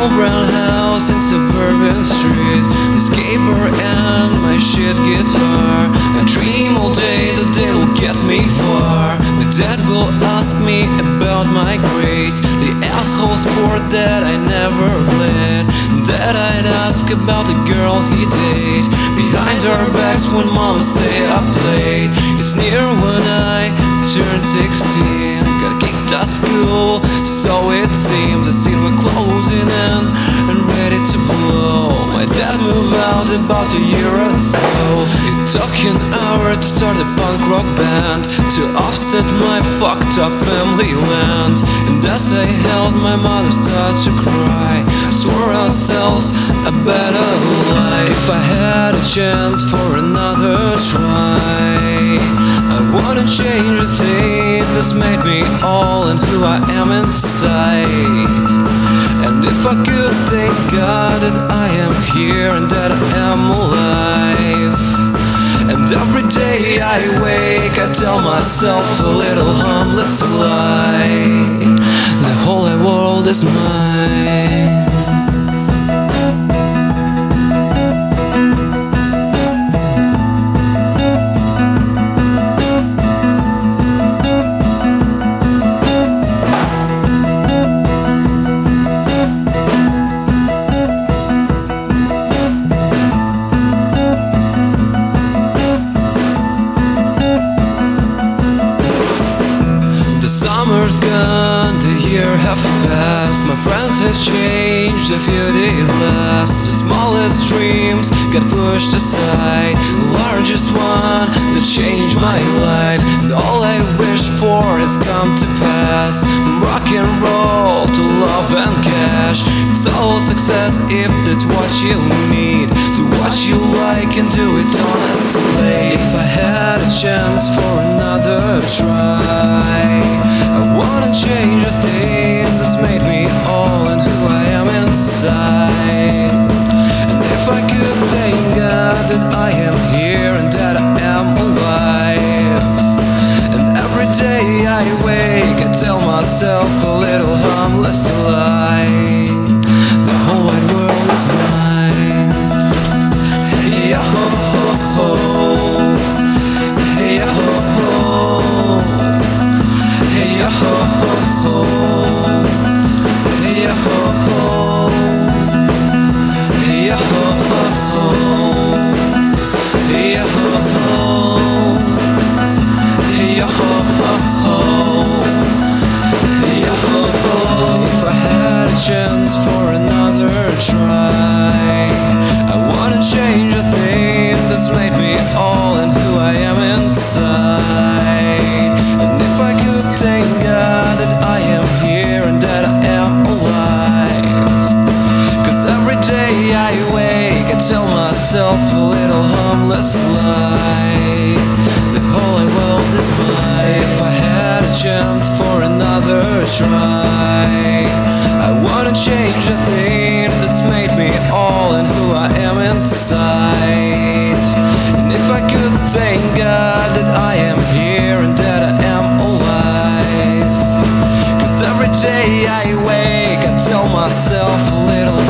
small brown house in suburban street, the skateboard and my shit guitar. I dream all day that they will get me far. My dad will ask me about my grades, the asshole sport that I never played. Dad, I'd ask about the girl he dated behind our backs when mom stayed up late. It's near when I turned 16, got kicked out of school, so it seemed. The scene were closing in and ready to blow. My dad moved out about a year or so. It took an hour to start a punk rock band to offset my fucked up family land. And as I held my mother started to cry, I swore ourselves a better life. If I had a chance for another try, I wouldn't change a thing that's made me all and who I am inside. And if I could thank God that I am here and that I am alive. And every day I wake, I tell myself a little harmless lie. The whole wide world is mine. The summer's gone, the year have passed. My friends have changed, a few days last. The smallest dreams got pushed aside, the largest one that changed my life. And all I wished for has come to pass. From rock and roll to love and cash, it's all success if that's what you need. Do what you like and do it honestly. If I had a chance for another try, I wanna change a thing that's made me all and who I am inside. And if I could thank God that I am here and that I am alive. And every day I wake, I tell myself a little harmless lie. The whole wide world is mine. Hey ya ho ho ho, hey ya ho ho, hey ya ho ho ho, hey ya ho ho, hey ya ho ho ho, hey ya ho ho, hey ya ho ho ho, hey ya ho ho. If I had a chance for another try, I wanna change a thing that's made me all and who I am inside. And if I could thank God that I am here and that I am alive. Cause every day I wake, I tell myself a little harmless lie. The whole wide world is mine. If I had a chance for another try, I wanna change a thing that's made me all and who I am inside. And if I could thank God that I am here and that I am alive. Cause every day I wake, I tell myself a little